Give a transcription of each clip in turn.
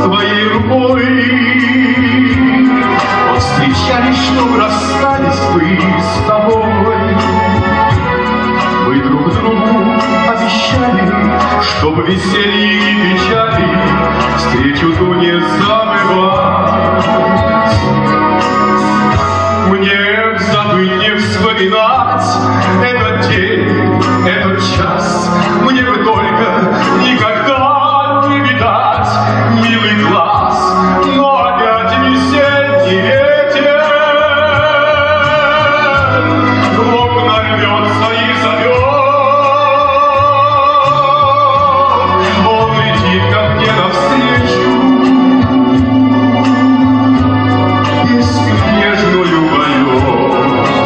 твоей рукой. Вот встречались, что расстались мы с тобой. Мы друг другу обещали, что в веселье и печали встречу ту не забывать. Мне забыть, не вспоминать этот день, этот час. Мне бы только никогда не видать милый глаз, но опять весенний ветер в окна рвется и зовет. Он летит ко мне навстречу, песню нежную поет.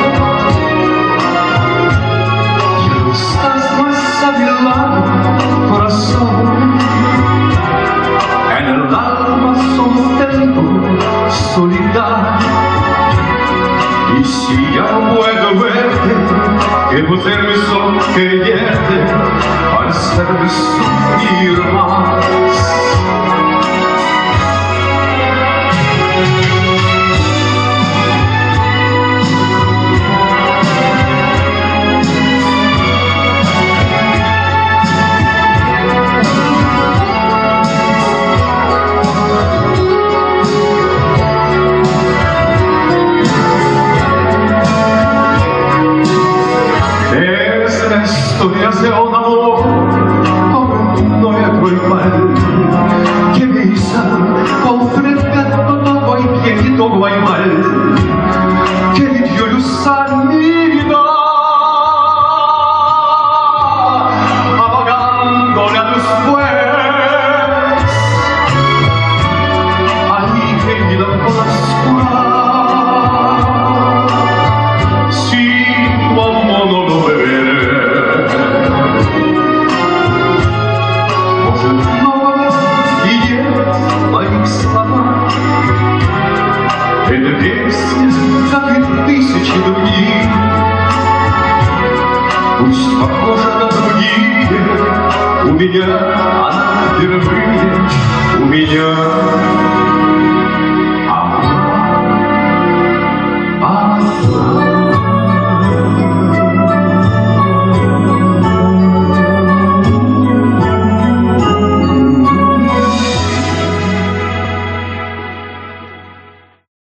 Я устала sabila corazón en el alma solo tengo soledad. Y si ya no puedo verte, que poder mi son quererte al ser sufrir más. Historias de un amor como no es normal, que besan con fresca todo hay bien y todo hay mal, que le dio luz a mi vida, apagándola después. Ahí que vida por la oscura, si tu amor no lo beberé. Эта песня, как и тысячи других, пусть похожа на другие, у меня она впервые, у меня